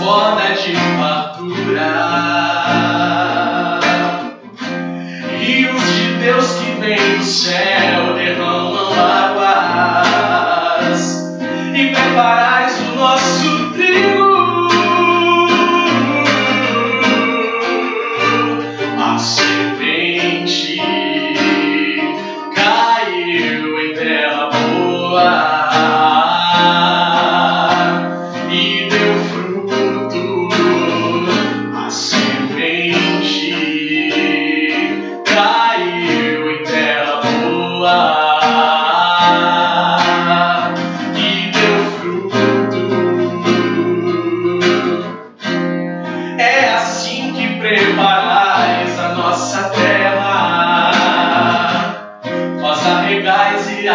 transborda de fartura. Rios de Deus que vem do céu derramam águas e preparais o nosso trigo. A semente caiu em terra boa e deu fruto. A semente caiu em terra boa e deu fruto. É assim que preparais a nossa terra, vós a regais e a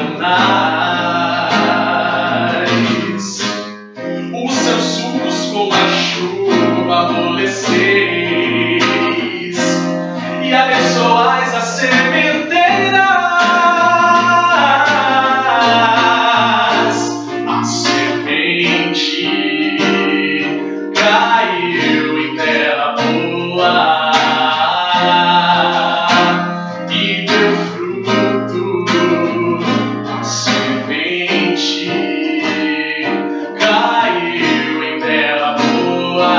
planais. Os seus sucos com a chuva amoleceis e abençoais as sementeiras. A semente caiu em terra boa e deu fruto. A semente caiu em terra boa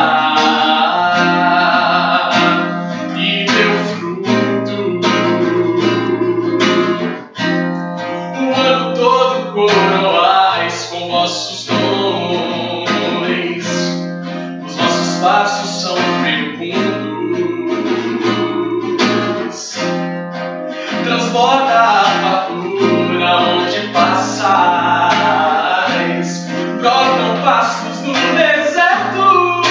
e deu fruto. O ano todo coroais com vossos dons, os vossos passos são fecundos. Transborda a fartura onde passais, brotam pastos no deserto.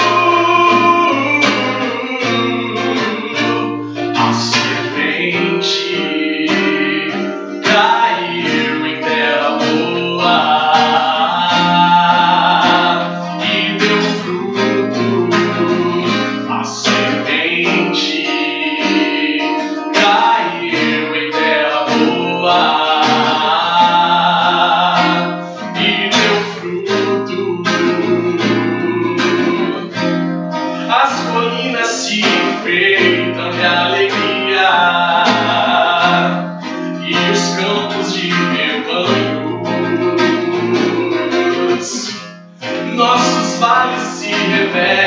A semente caiu em terra boa e deu fruto. A semente caiu em terra boa e deu fruto. As colinas se enfeitam de alegria e os campos de rebanhos. Nossos vales se revelam